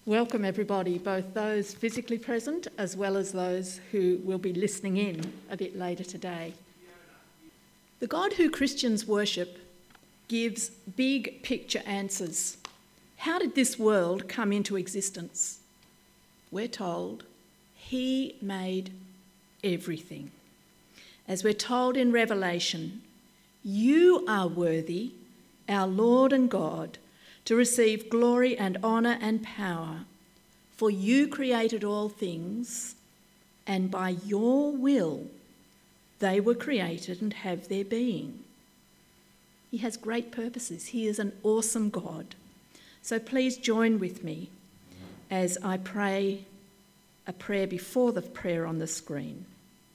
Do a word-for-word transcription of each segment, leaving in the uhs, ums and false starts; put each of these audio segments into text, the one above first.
Welcome everybody, both those physically present as well as those who will be listening in a bit later today. The God who Christians worship gives big picture answers. How did this world come into existence? We're told he made everything. As we're told in Revelation, you are worthy, our Lord and God, to receive glory and honour and power, for you created all things, and by your will they were created and have their being. He has great purposes. He is an awesome God. So please join with me as I pray a prayer before the prayer on the screen.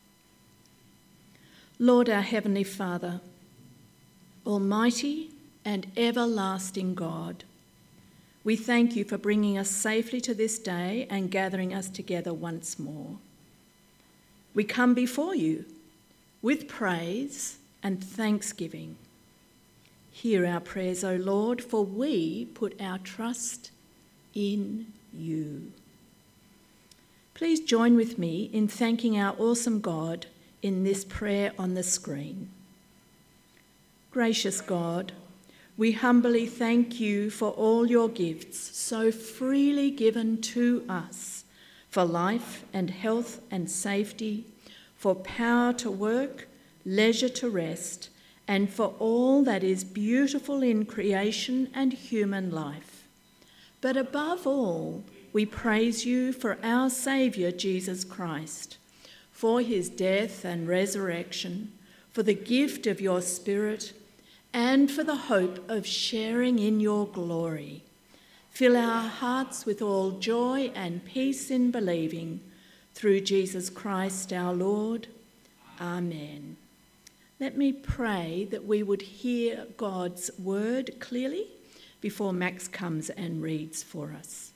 Lord, our Heavenly Father, Almighty and everlasting God, we thank you for bringing us safely to this day and gathering us together once more. We come before you with praise and thanksgiving. Hear our prayers, O Lord, for we put our trust in you. Please join with me in thanking our awesome God in this prayer on the screen. Gracious God, we humbly thank you for all your gifts so freely given to us, for life and health and safety, for power to work, leisure to rest, and for all that is beautiful in creation and human life. But above all, we praise you for our Saviour Jesus Christ, for his death and resurrection, for the gift of your Spirit, and for the hope of sharing in your glory. Fill our hearts with all joy and peace in believing, through Jesus Christ our Lord. Amen. Let me pray that we would hear God's word clearly before Max comes and reads for us.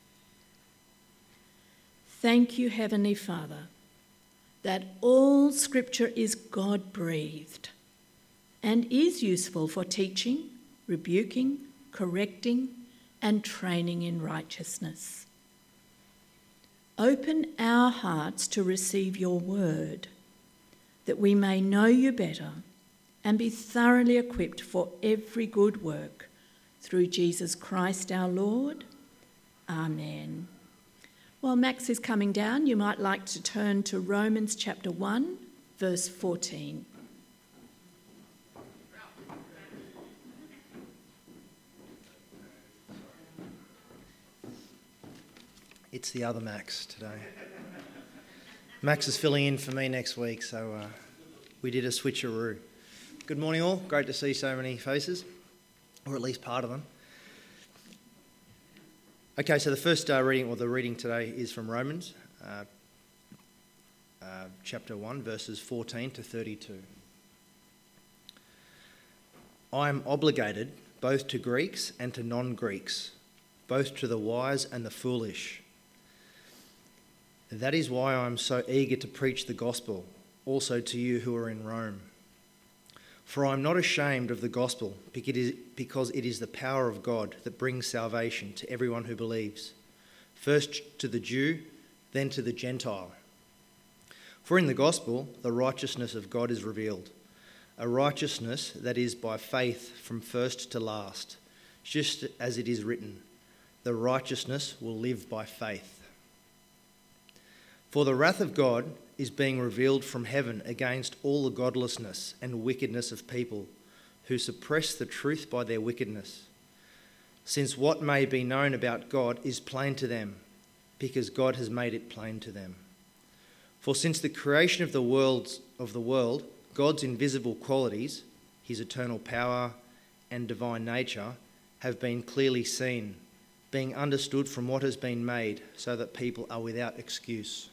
Thank you, Heavenly Father, that all Scripture is God-breathed and is useful for teaching, rebuking, correcting, and training in righteousness. Open our hearts to receive your word, that we may know you better and be thoroughly equipped for every good work, through Jesus Christ our Lord. Amen. While Max is coming down, you might like to turn to Romans chapter one, verse fourteen. It's the other Max today. Max is filling in for me next week, so uh, we did a switcheroo. Good morning all, great to see so many faces, or at least part of them. Okay, so the first uh, reading, or the reading today, is from Romans, uh, uh, chapter one, verses fourteen to thirty-two. I am obligated both to Greeks and to non-Greeks, both to the wise and the foolish. That is why I am so eager to preach the gospel, also to you who are in Rome. For I am not ashamed of the gospel, because it is the power of God that brings salvation to everyone who believes, first to the Jew, then to the Gentile. For in the gospel, the righteousness of God is revealed, a righteousness that is by faith from first to last, just as it is written, the righteousness will live by faith. For the wrath of God is being revealed from heaven against all the godlessness and wickedness of people who suppress the truth by their wickedness. Since what may be known about God is plain to them, because God has made it plain to them. For since the creation of the world, of the world, God's invisible qualities, his eternal power and divine nature, have been clearly seen, being understood from what has been made, so that people are without excuse.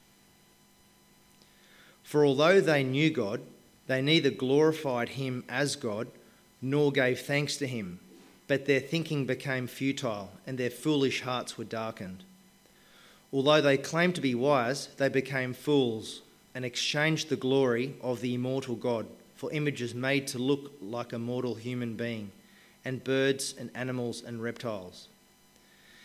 For although they knew God, they neither glorified him as God, nor gave thanks to him, but their thinking became futile, and their foolish hearts were darkened. Although they claimed to be wise, they became fools, and exchanged the glory of the immortal God for images made to look like a mortal human being, and birds and animals and reptiles.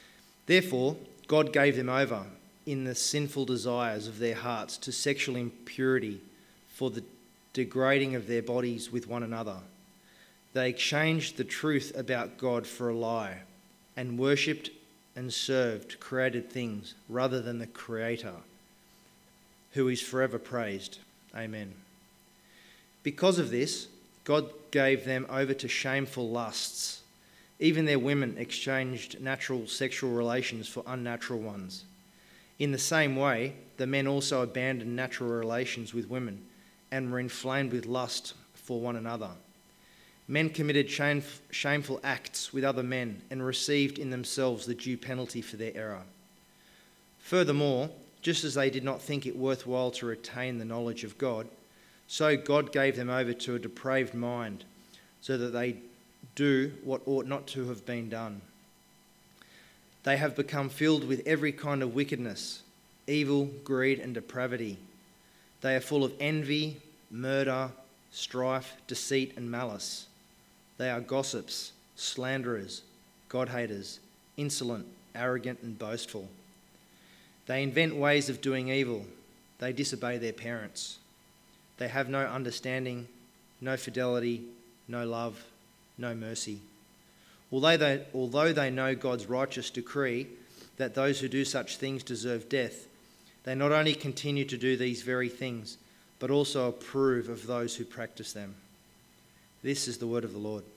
Therefore, God gave them over in the sinful desires of their hearts to sexual impurity for the degrading of their bodies with one another. They exchanged the truth about God for a lie and worshipped and served created things rather than the Creator, who is forever praised. Amen. Because of this, God gave them over to shameful lusts. Even their women exchanged natural sexual relations for unnatural ones. In the same way, the men also abandoned natural relations with women and were inflamed with lust for one another. Men committed shame, shameful acts with other men and received in themselves the due penalty for their error. Furthermore, just as they did not think it worthwhile to retain the knowledge of God, so God gave them over to a depraved mind, so that they do what ought not to have been done. They have become filled with every kind of wickedness, evil, greed, and depravity. They are full of envy, murder, strife, deceit, and malice. They are gossips, slanderers, God-haters, insolent, arrogant, and boastful. They invent ways of doing evil. They disobey their parents. They have no understanding, no fidelity, no love, no mercy. Although they, although they know God's righteous decree that those who do such things deserve death, they not only continue to do these very things, but also approve of those who practice them. This is the word of the Lord.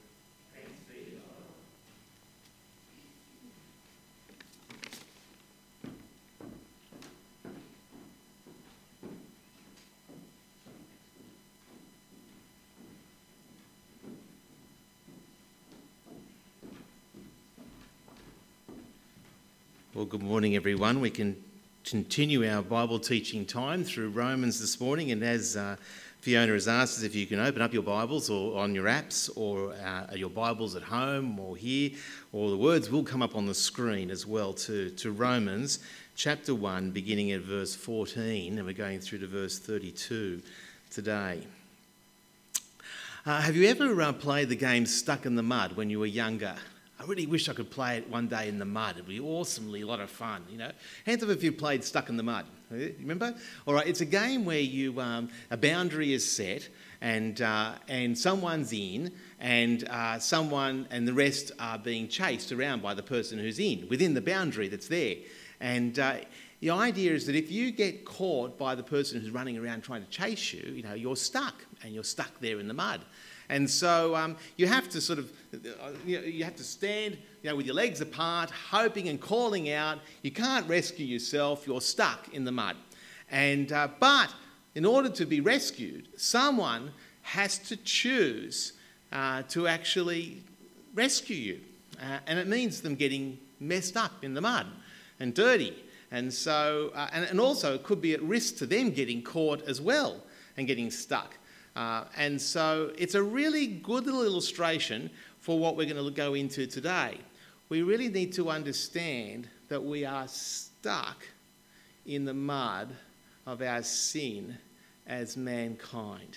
Well, good morning, everyone. We can continue our Bible teaching time through Romans this morning, and as uh, Fiona has asked us if you can open up your Bibles or on your apps or uh, your Bibles at home or here, or the words will come up on the screen as well to, to Romans chapter one, beginning at verse fourteen, and we're going through to verse thirty-two today. Uh, have you ever uh, played the game Stuck in the Mud when you were younger? I really wish I could play it one day in the mud. It'd be awesomely a lot of fun, you know. Hands up if you've played Stuck in the Mud. Remember? All right, it's a game where you um, a boundary is set and uh, and someone's in and uh, someone and the rest are being chased around by the person who's in, within the boundary that's there. And uh, the idea is that if you get caught by the person who's running around trying to chase you, you know, you're stuck and you're stuck there in the mud. And so um, you have to sort of, you know, you have to stand, you know, with your legs apart, hoping and calling out. You can't rescue yourself. You're stuck in the mud. And uh, but in order to be rescued, someone has to choose uh, to actually rescue you, uh, and it means them getting messed up in the mud and dirty. And so, uh, and, and also it could be at risk to them getting caught as well and getting stuck. Uh, and so it's a really good little illustration for what we're going to go into today. We really need to understand that we are stuck in the mud of our sin as mankind.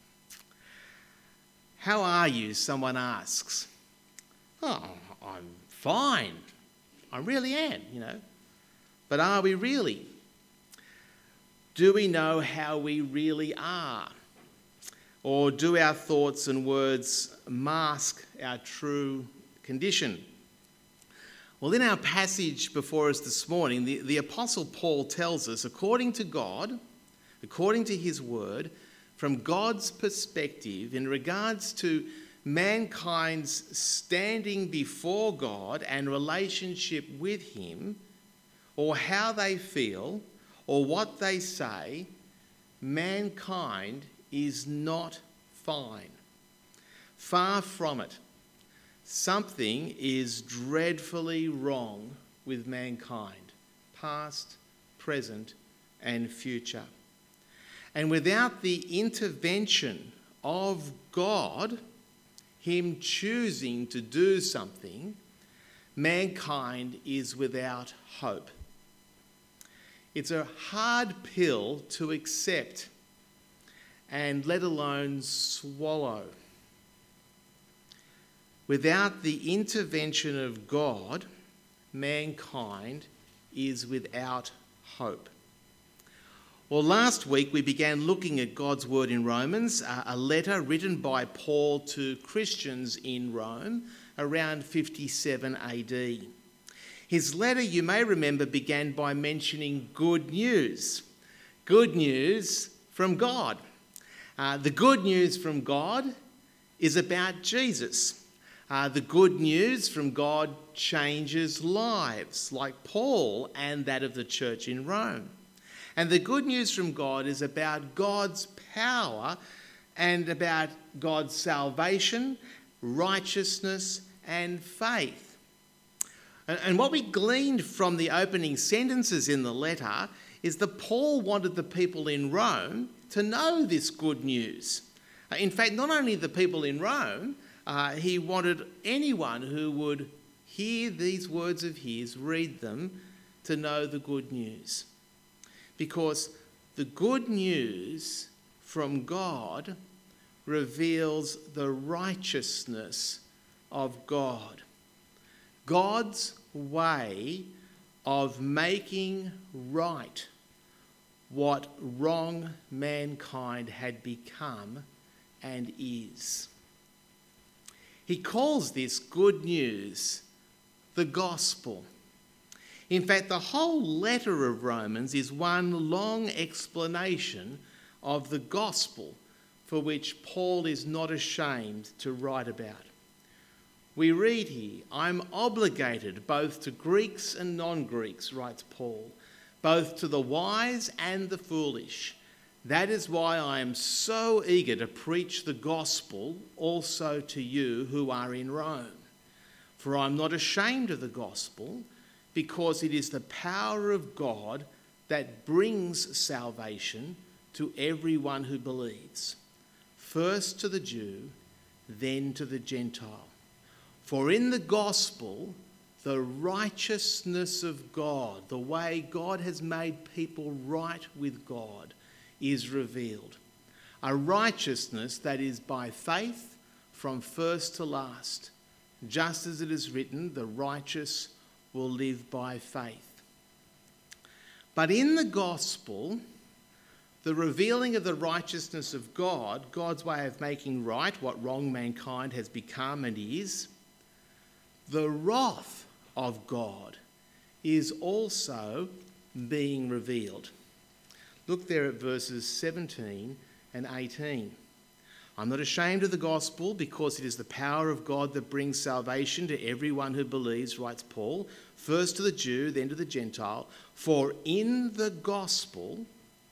How are you? Someone asks. Oh, I'm fine. I really am, you know. But are we really? Do we know how we really are? Or do our thoughts and words mask our true condition? Well, in our passage before us this morning, the, the Apostle Paul tells us, according to God, according to his word, from God's perspective, in regards to mankind's standing before God and relationship with him, or how they feel, or what they say, mankind is not fine. Far from it. Something is dreadfully wrong with mankind, past, present, and future. And without the intervention of God, him choosing to do something, mankind is without hope. It's a hard pill to accept, and let alone swallow. Without the intervention of God, mankind is without hope. Well, last week we began looking at God's word in Romans, a letter written by Paul to Christians in Rome around fifty-seven A D. His letter, you may remember, began by mentioning good news. Good news from God. Uh, the good news from God is about Jesus. Uh, the good news from God changes lives, like Paul and that of the church in Rome. And the good news from God is about God's power and about God's salvation, righteousness, and faith. And, and what we gleaned from the opening sentences in the letter is that Paul wanted the people in Rome to know this good news. Uh, in fact, not only the people in Rome, uh, he wanted anyone who would hear these words of his, read them, to know the good news. Because the good news from God reveals the righteousness of God. God's way of making right what wrong mankind had become and is. He calls this good news the gospel. In fact, the whole letter of Romans is one long explanation of the gospel for which Paul is not ashamed to write about. We read here, "I'm obligated both to Greeks and non-Greeks," writes Paul, "both to the wise and the foolish. That is why I am so eager to preach the gospel also to you who are in Rome. For I'm not ashamed of the gospel, because it is the power of God that brings salvation to everyone who believes, first to the Jew, then to the Gentile. For in the gospel, the righteousness of God, the way God has made people right with God, is revealed. A righteousness that is by faith from first to last, just as it is written, the righteous will live by faith. But in the gospel, the revealing of the righteousness of God, God's way of making right what wrong mankind has become and is, the wrath of God is also being revealed. Look there at verses seventeen and eighteen. "I'm not ashamed of the gospel, because it is the power of God that brings salvation to everyone who believes," writes Paul, "first to the Jew, then to the Gentile. For in the gospel,"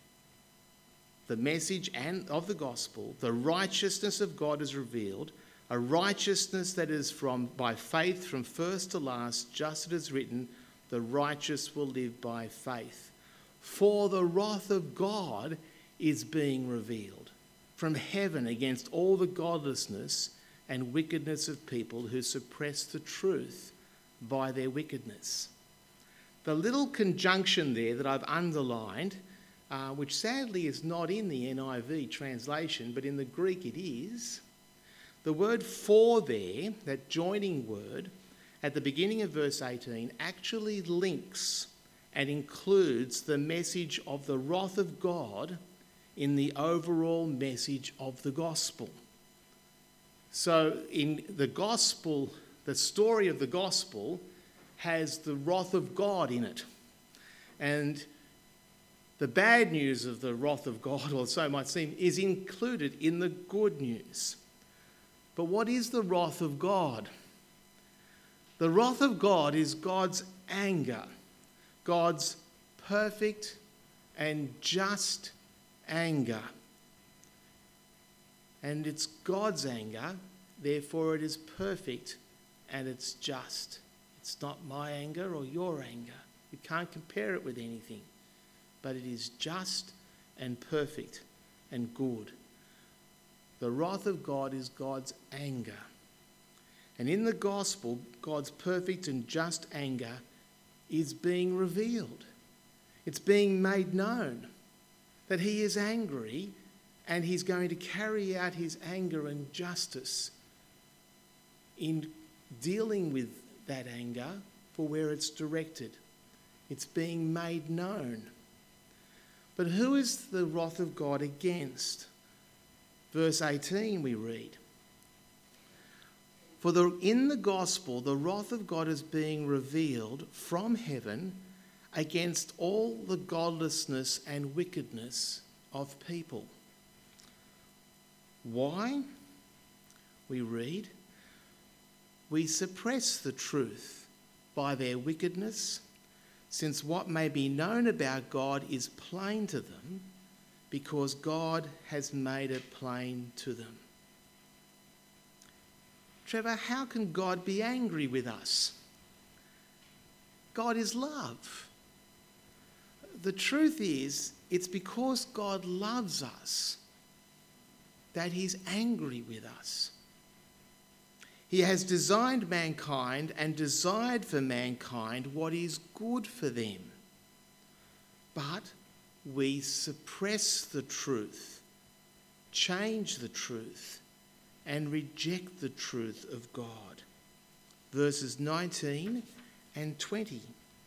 the message and of the gospel, "the righteousness of God is revealed, a righteousness that is from by faith from first to last, just as it is written, the righteous will live by faith. For the wrath of God is being revealed from heaven against all the godlessness and wickedness of people who suppress the truth by their wickedness." The little conjunction there that I've underlined, uh, which sadly is not in the N I V translation, but in the Greek it is, the word "for" there, that joining word, at the beginning of verse eighteen, actually links and includes the message of the wrath of God in the overall message of the gospel. So in the gospel, the story of the gospel has the wrath of God in it. And the bad news of the wrath of God, or so it might seem, is included in the good news. But what is the wrath of God? The wrath of God is God's anger, God's perfect and just anger. And it's God's anger, therefore it is perfect and it's just. It's not my anger or your anger. You can't compare it with anything. But it is just and perfect and good. The wrath of God is God's anger. And in the gospel, God's perfect and just anger is being revealed. It's being made known that he is angry and he's going to carry out his anger and justice in dealing with that anger for where it's directed. It's being made known. But who is the wrath of God against? Verse eighteen we read, "For the, in the gospel the wrath of God is being revealed from heaven against all the godlessness and wickedness of people." Why? We read, "We suppress the truth by their wickedness, since what may be known about God is plain to them, because God has made it plain to them." Trevor, how can God be angry with us? God is love. The truth is, it's because God loves us that he's angry with us. He has designed mankind and desired for mankind what is good for them. But we suppress the truth, change the truth, and reject the truth of God. Verses nineteen and twenty.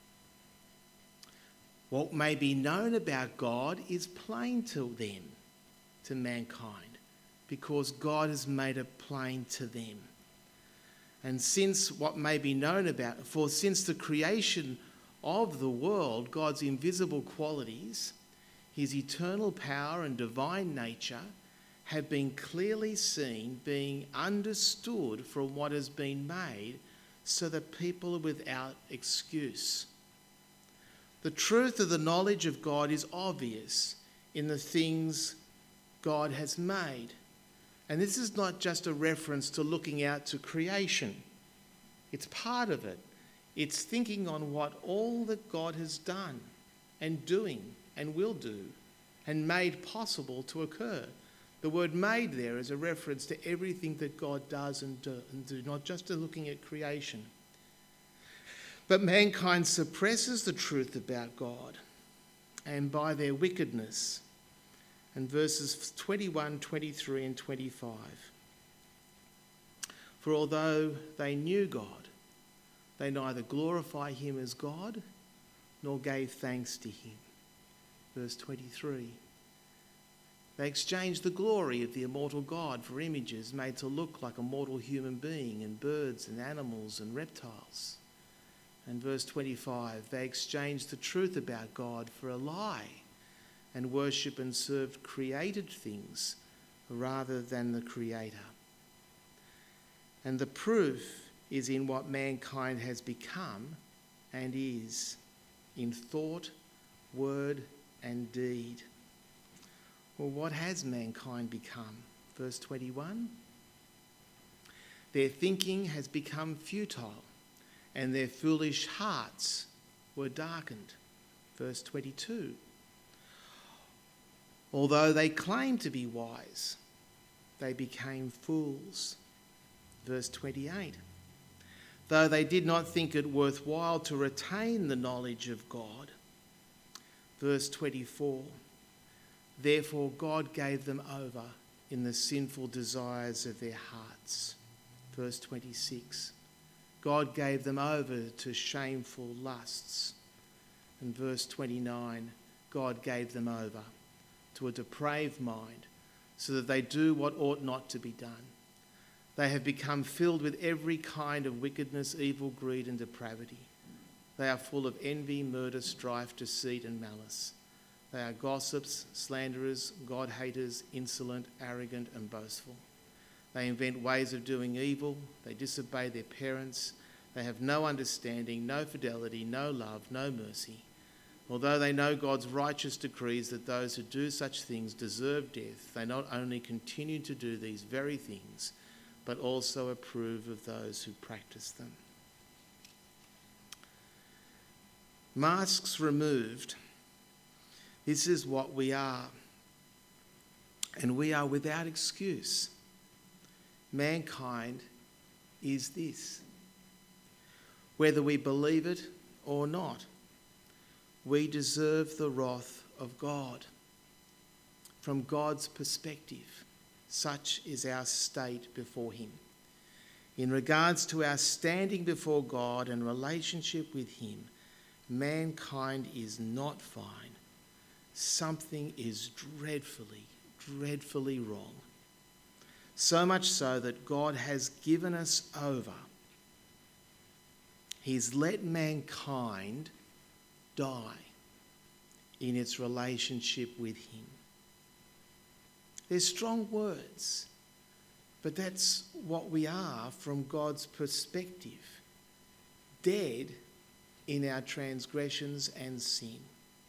"What may be known about God is plain to them," to mankind, because God has made it plain to them. And since what may be known about, for since the creation of the world, God's invisible qualities, his eternal power and divine nature, have been clearly seen, being understood from what has been made, so that people are without excuse. The truth of the knowledge of God is obvious in the things God has made. And this is not just a reference to looking out to creation. It's part of it. It's thinking on what all that God has done and doing and will do and made possible to occur. The word "made" there is a reference to everything that God does and do, and do, not just to looking at creation. But mankind suppresses the truth about God, and by their wickedness. And verses twenty-one, twenty-three and twenty-five. "For although they knew God, they neither glorify him as God nor gave thanks to him." Verse twenty-three. "They exchanged the glory of the immortal God for images made to look like a mortal human being, and birds and animals and reptiles." And verse twenty-five, "They exchanged the truth about God for a lie, and worship and served created things rather than the Creator." And the proof is in what mankind has become and is, in thought, word and deed. Well, what has mankind become? Verse twenty-one, "Their thinking has become futile, and their foolish hearts were darkened." Verse twenty-two, "Although they claimed to be wise, they became fools." Verse twenty-eight, "Though they did not think it worthwhile to retain the knowledge of God." Verse twenty-four, "Therefore God gave them over in the sinful desires of their hearts." Verse twenty-six, "God gave them over to shameful lusts." And verse twenty-nine, "God gave them over to a depraved mind, so that they do what ought not to be done. They have become filled with every kind of wickedness, evil, greed and depravity. They are full of envy, murder, strife, deceit and malice. They are gossips, slanderers, God-haters, insolent, arrogant and boastful. They invent ways of doing evil. They disobey their parents. They have no understanding, no fidelity, no love, no mercy. Although they know God's righteous decrees that those who do such things deserve death, they not only continue to do these very things, but also approve of those who practice them." Masks removed, this is what we are, and we are without excuse. Mankind is this. Whether we believe it or not, we deserve the wrath of God. From God's perspective, such is our state before him. In regards to our standing before God and relationship with him, mankind is not fine. Something is dreadfully, dreadfully wrong. So much so that God has given us over. He's let mankind die in its relationship with him. They're strong words, but that's what we are from God's perspective. Dead in our transgressions and sin.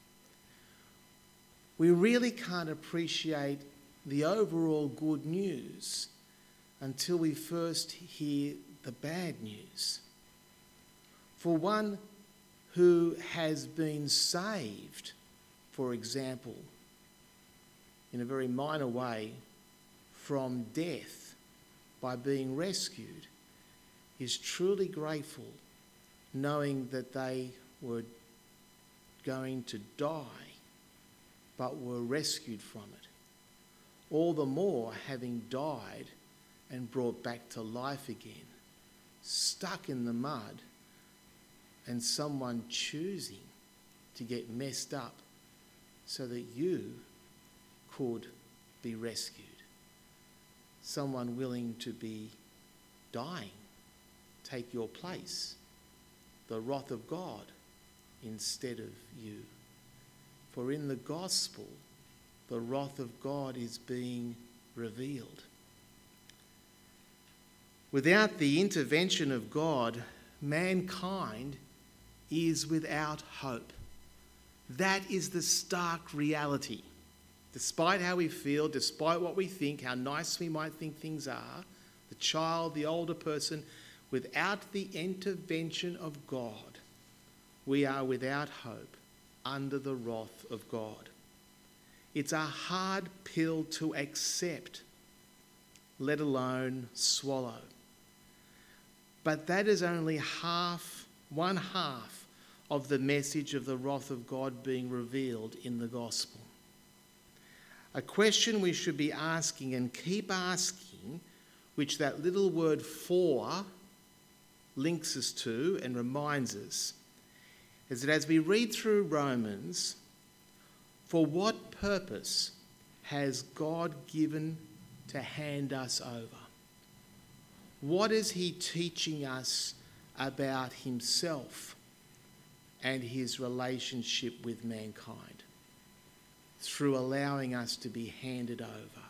We really can't appreciate the overall good news until we first hear the bad news. For one who has been saved, for example, in a very minor way, from death by being rescued, is truly grateful knowing that they were going to die but were rescued from it. All the more having died and brought back to life again, stuck in the mud, and someone choosing to get messed up so that you could be rescued. Someone willing to be dying, take your place, the wrath of God instead of you. For in the gospel, the wrath of God is being revealed. Without the intervention of God, mankind is without hope. That is the stark reality. Despite how we feel, despite what we think, how nice we might think things are, the child, the older person, without the intervention of God, we are without hope under the wrath of God. It's a hard pill to accept, let alone swallow. But that is only half, one half of the message of the wrath of God being revealed in the gospel. A question we should be asking and keep asking, which that little word "for" links us to and reminds us, is that as we read through Romans, for what purpose has God given to hand us over? What is he teaching us about himself and his relationship with mankind through allowing us to be handed over?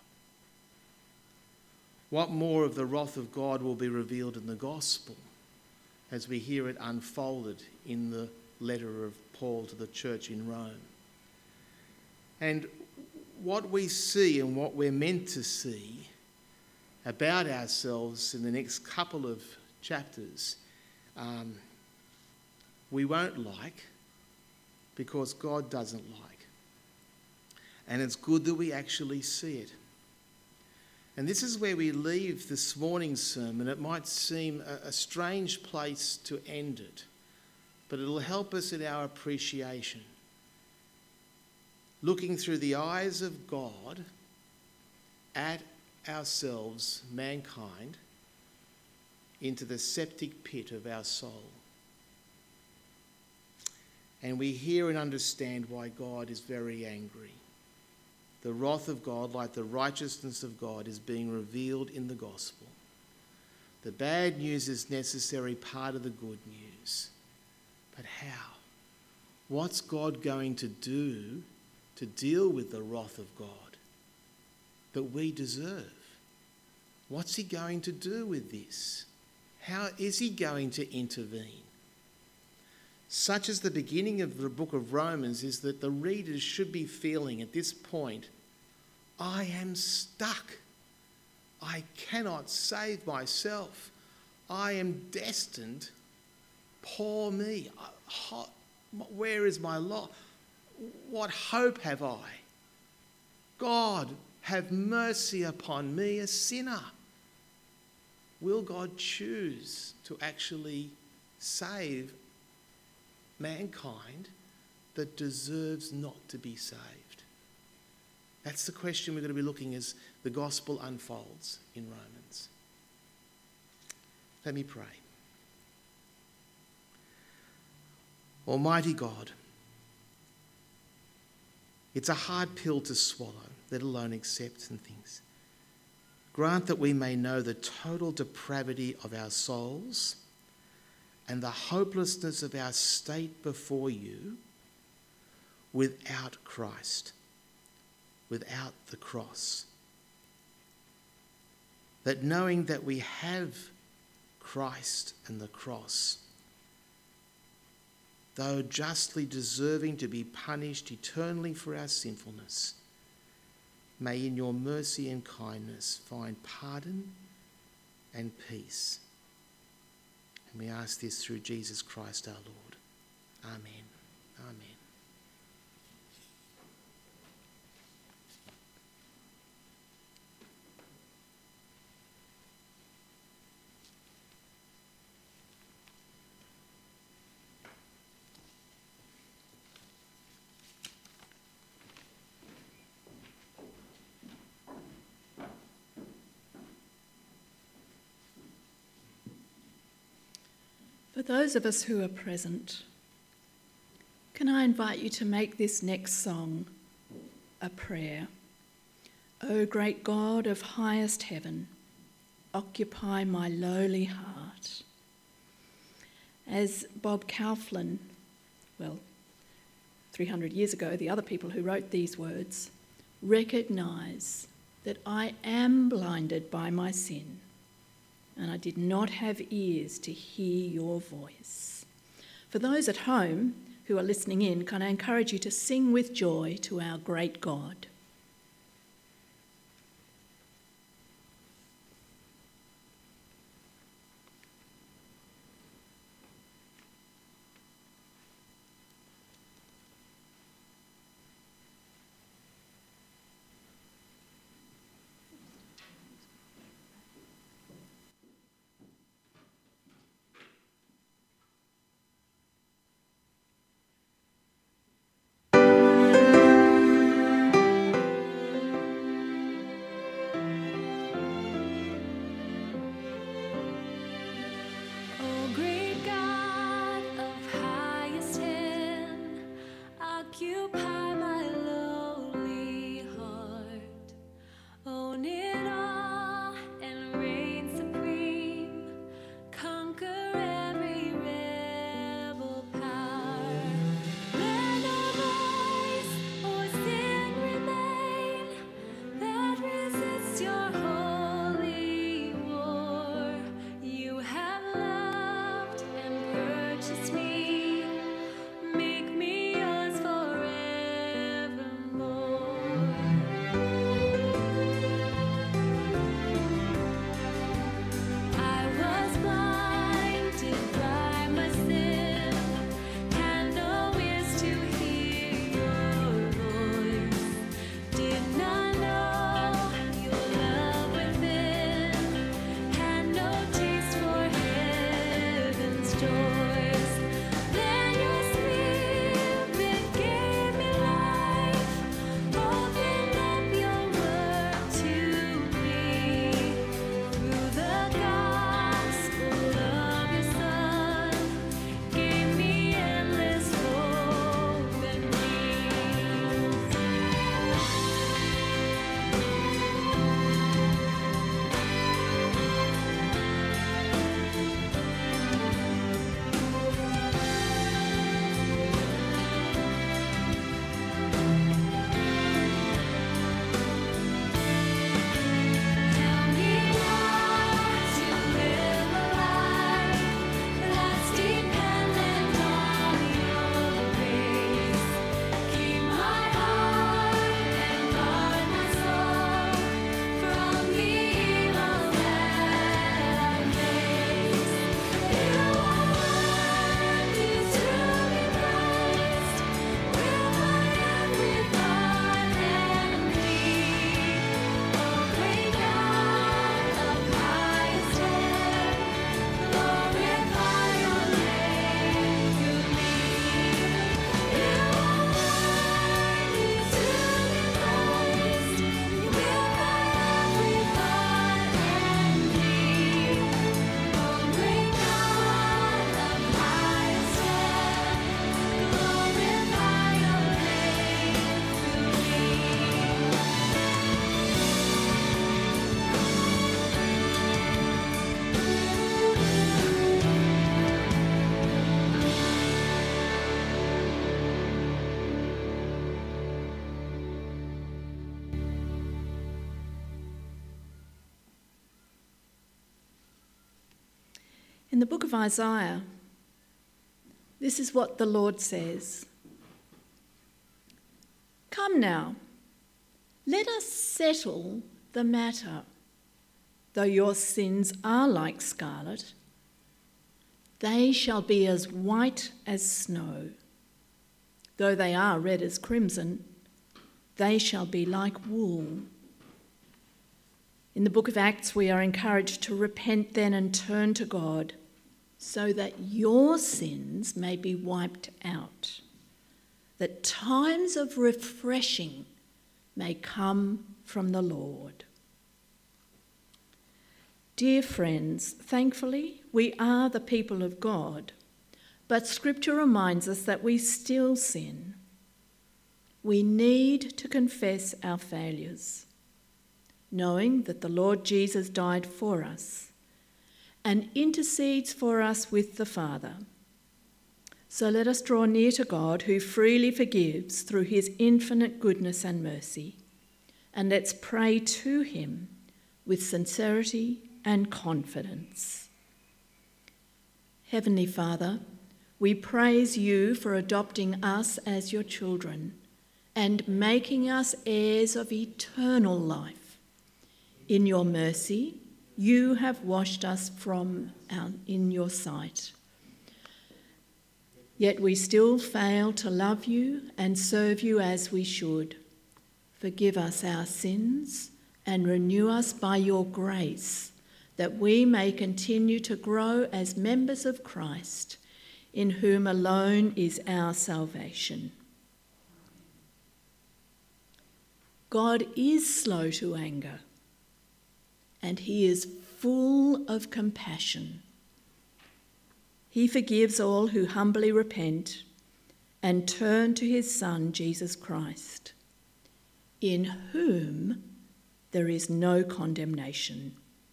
What more of the wrath of God will be revealed in the gospel as we hear it unfolded in the letter of Paul to the church in Rome? And what we see and what we're meant to see about ourselves in the next couple of chapters, um, we won't like because God doesn't like. And it's good that we actually see it. And this is where we leave this morning's sermon. It might seem a, a strange place to end it, but it'll help us in our appreciation. Looking through the eyes of God at ourselves, mankind, into the septic pit of our soul. And we hear and understand why God is very angry. The wrath of God, like the righteousness of God, is being revealed in the gospel. The bad news is necessary part of the good news. But how? What's God going to do to deal with the wrath of God that we deserve? What's he going to do with this? How is he going to intervene? Such as the beginning of the book of Romans is that the readers should be feeling at this point, I am stuck. I cannot save myself. I am destined. Poor me. Where is my lot? What hope have I? God, have mercy upon me, a sinner. Will God choose to actually save mankind that deserves not to be saved? That's the question we're going to be looking as the gospel unfolds in Romans. Let me pray. Almighty God, it's a hard pill to swallow, let alone accept and things. Grant that we may know the total depravity of our souls and the hopelessness of our state before you without Christ, without the cross. That knowing that we have Christ and the cross, though justly deserving to be punished eternally for our sinfulness, may in your mercy and kindness find pardon and peace. And we ask this through Jesus Christ our Lord. Amen. Amen. For those of us who are present, can I invite you to make this next song a prayer? O great God of highest heaven, occupy my lowly heart. As Bob Kauflin, well, three hundred years ago, the other people who wrote these words, recognise that I am blinded by my sin, and I did not have ears to hear your voice. For those at home who are listening in, can I encourage you to sing with joy to our great God? In the book of Isaiah, this is what the Lord says. Come now, let us settle the matter. Though your sins are like scarlet, they shall be as white as snow. Though they are red as crimson, they shall be like wool. In the book of Acts, we are encouraged to repent then and turn to God so that your sins may be wiped out, that times of refreshing may come from the Lord. Dear friends, thankfully, we are the people of God, but Scripture reminds us that we still sin. We need to confess our failures, knowing that the Lord Jesus died for us and intercedes for us with the Father. So let us draw near to God, who freely forgives through his infinite goodness and mercy, and let's pray to him with sincerity and confidence. Heavenly Father, we praise you for adopting us as your children and making us heirs of eternal life. In your mercy, you have washed us from our, in your sight. Yet we still fail to love you and serve you as we should. Forgive us our sins and renew us by your grace, that we may continue to grow as members of Christ, in whom alone is our salvation. God is slow to anger, and he is full of compassion. He forgives all who humbly repent and turn to his Son, Jesus Christ, in whom there is no condemnation.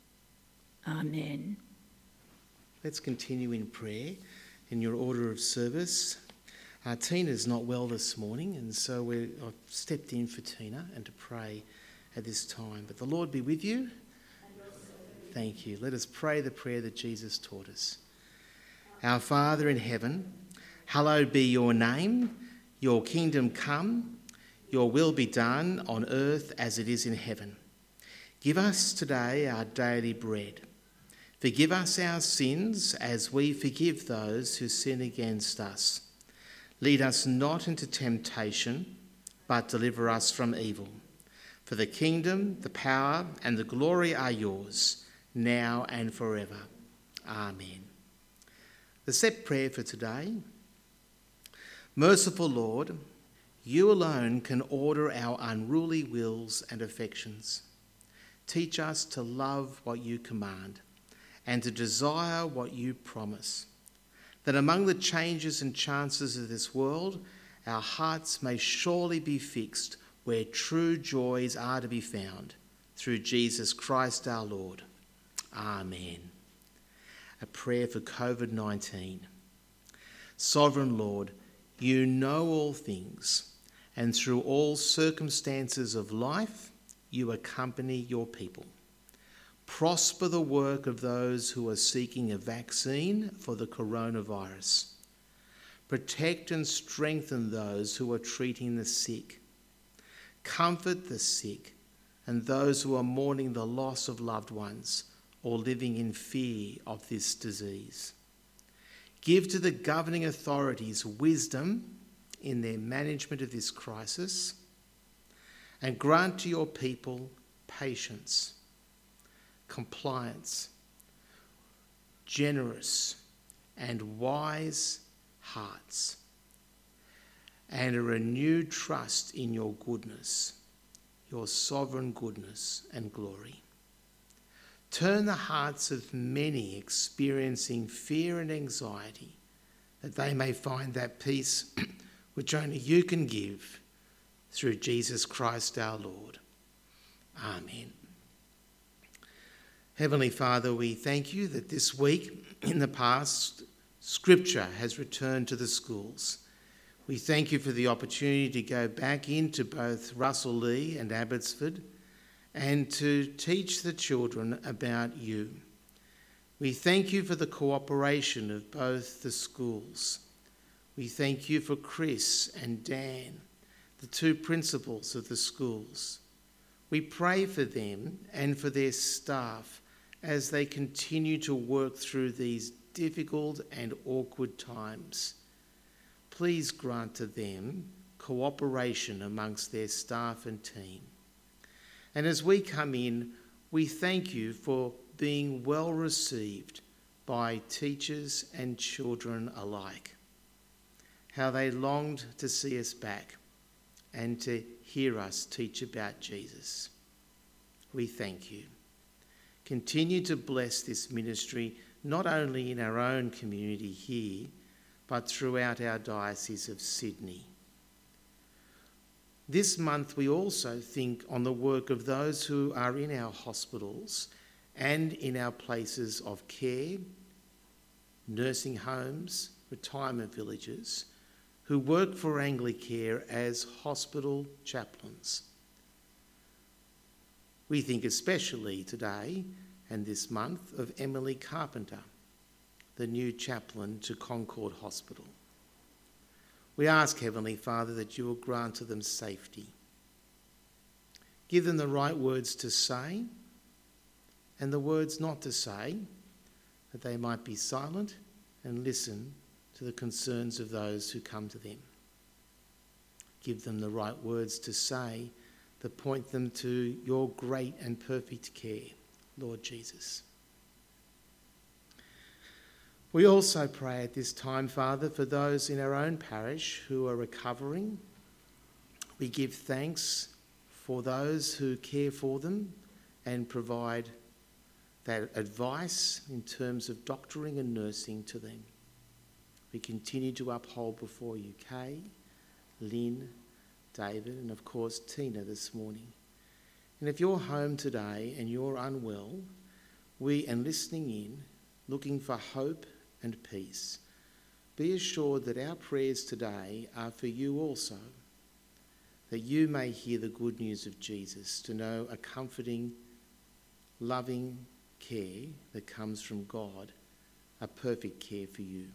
Amen. Let's continue in prayer in your order of service. Uh, Tina's not well this morning, and so we're, I've stepped in for Tina and to pray at this time. But the Lord be with you. Thank you. Let us pray the prayer that Jesus taught us. Our Father in heaven, hallowed be your name. Your kingdom come. Your will be done on earth as it is in heaven. Give us today our daily bread. Forgive us our sins as we forgive those who sin against us. Lead us not into temptation, but deliver us from evil. For the kingdom, the power, and the glory are yours, now and forever. Amen. The set prayer for today. Merciful Lord, you alone can order our unruly wills and affections. Teach us to love what you command and to desire what you promise, that among the changes and chances of this world, our hearts may surely be fixed where true joys are to be found, through Jesus Christ our Lord. Amen. A prayer for covid nineteen. Sovereign Lord, you know all things, and through all circumstances of life, you accompany your people. Prosper the work of those who are seeking a vaccine for the coronavirus. Protect and strengthen those who are treating the sick. Comfort the sick and those who are mourning the loss of loved ones or living in fear of this disease. Give to the governing authorities wisdom in their management of this crisis, and grant to your people patience, compliance, generous and wise hearts, and a renewed trust in your goodness, your sovereign goodness and glory. Turn the hearts of many experiencing fear and anxiety, that they may find that peace which only you can give, through Jesus Christ our Lord. Amen. Heavenly Father, we thank you that this week, in the past, Scripture has returned to the schools. We thank you for the opportunity to go back into both Russell-Lee and Abbotsford and to teach the children about you. We thank you for the cooperation of both the schools. We thank you for Chris and Dan, the two principals of the schools. We pray for them and for their staff as they continue to work through these difficult and awkward times. Please grant to them cooperation amongst their staff and team. And as we come in, we thank you for being well received by teachers and children alike. How they longed to see us back and to hear us teach about Jesus. We thank you. Continue to bless this ministry, not only in our own community here, but throughout our Diocese of Sydney. This month we also think on the work of those who are in our hospitals and in our places of care, nursing homes, retirement villages, who work for Anglicare as hospital chaplains. We think especially today and this month of Emily Carpenter, the new chaplain to Concord Hospital. We ask, Heavenly Father, that you will grant to them safety. Give them the right words to say and the words not to say, that they might be silent and listen to the concerns of those who come to them. Give them the right words to say that point them to your great and perfect care, Lord Jesus. We also pray at this time, Father, for those in our own parish who are recovering. We give thanks for those who care for them and provide that advice in terms of doctoring and nursing to them. We continue to uphold before you Kay, Lynn, David, and of course Tina this morning. And if you're home today and you're unwell, we, and listening in, looking for hope and peace, be assured that our prayers today are for you also, that you may hear the good news of Jesus, to know a comforting, loving care that comes from God, a perfect care for you.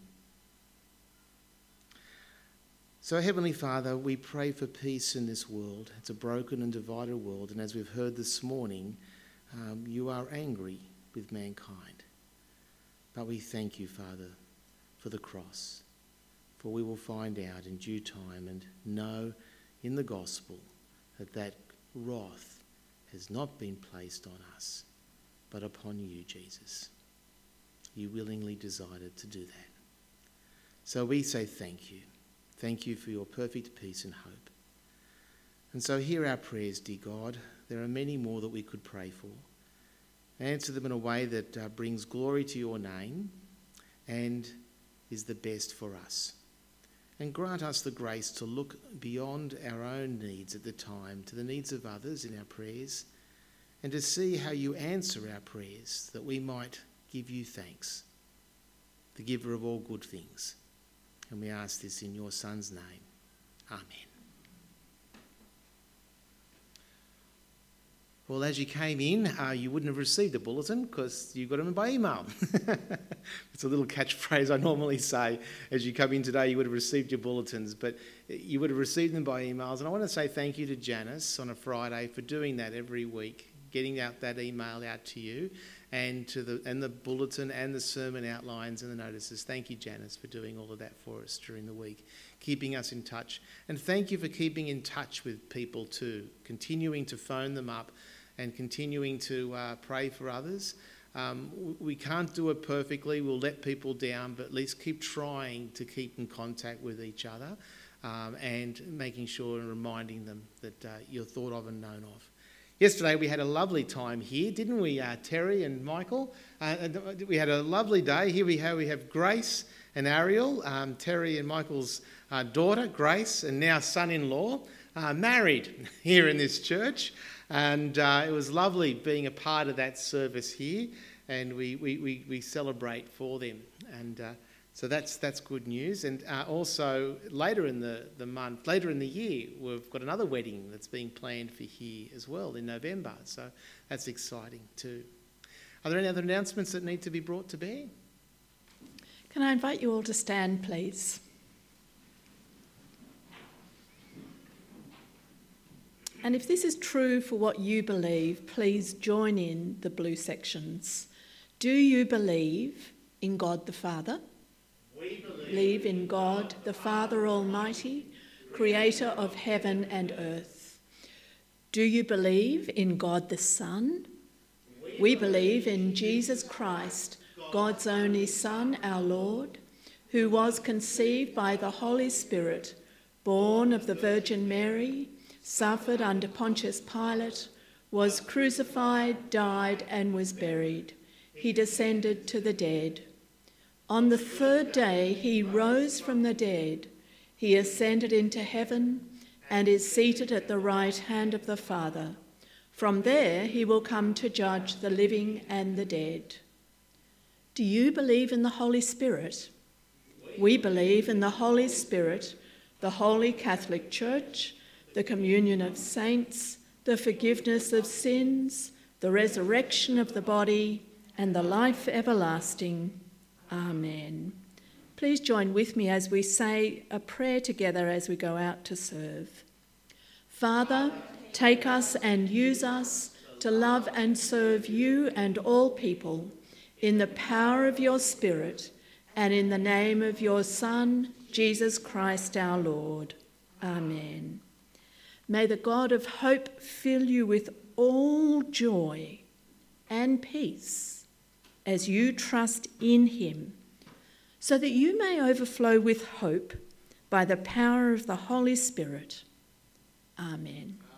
So, Heavenly Father, we pray for peace in this world. It's a broken and divided world, and as we've heard this morning, um, you are angry with mankind. But we thank you, Father, for the cross, for we will find out in due time and know in the gospel that that wrath has not been placed on us, but upon you, Jesus. You willingly decided to do that. So we say thank you. Thank you for your perfect peace and hope. And so hear our prayers, dear God. There are many more that we could pray for. Answer them in a way that uh, brings glory to your name and is the best for us. And grant us the grace to look beyond our own needs at the time to the needs of others in our prayers, and to see how you answer our prayers, that we might give you thanks, the giver of all good things. And we ask this in your Son's name. Amen. Well, as you came in, uh, you wouldn't have received a bulletin because you got them by email. It's a little catchphrase I normally say. As you come in today, you would have received your bulletins, but you would have received them by emails. And I want to say thank you to Janice on a Friday for doing that every week, getting out that email out to you, and to the and the bulletin and the sermon outlines and the notices. Thank you, Janice, for doing all of that for us during the week, keeping us in touch. And thank you for keeping in touch with people too, continuing to phone them up and continuing to uh, pray for others. Um, we can't do it perfectly. We'll let people down, but at least keep trying to keep in contact with each other um, and making sure and reminding them that uh, you're thought of and known of. Yesterday we had a lovely time here, didn't we, uh, Terry and Michael? Uh, we had a lovely day. Here we have, we have Grace and Ariel, um, Terry and Michael's uh, daughter, Grace, and now son-in-law, uh, married here in this church. And uh, it was lovely being a part of that service here, and we, we, we, we celebrate for them. And uh, so that's that's good news. And uh, also later in the, the month, later in the year, we've got another wedding that's being planned for here as well in November. So that's exciting too. Are there any other announcements that need to be brought to bear? Can I invite you all to stand, please? And if this is true for what you believe, please join in the blue sections. Do you believe in God the Father? We believe, Believe in God the Father Almighty, creator of heaven and earth. Do you believe in God the Son? We believe in Jesus Christ, God's only Son, our Lord, who was conceived by the Holy Spirit, born of the Virgin Mary, suffered under Pontius Pilate, was crucified, died, and was buried. He descended to the dead. On the third day he rose from the dead. He ascended into heaven and is seated at the right hand of the Father. From there he will come to judge the living and the dead. Do you believe in the Holy Spirit? We believe in the Holy Spirit, the Holy Catholic Church, the communion of saints, the forgiveness of sins, the resurrection of the body, and the life everlasting. Amen. Please join with me as we say a prayer together as we go out to serve. Father, take us and use us to love and serve you and all people in the power of your Spirit and in the name of your Son, Jesus Christ our Lord. Amen. May the God of hope fill you with all joy and peace as you trust in him, so that you may overflow with hope by the power of the Holy Spirit. Amen.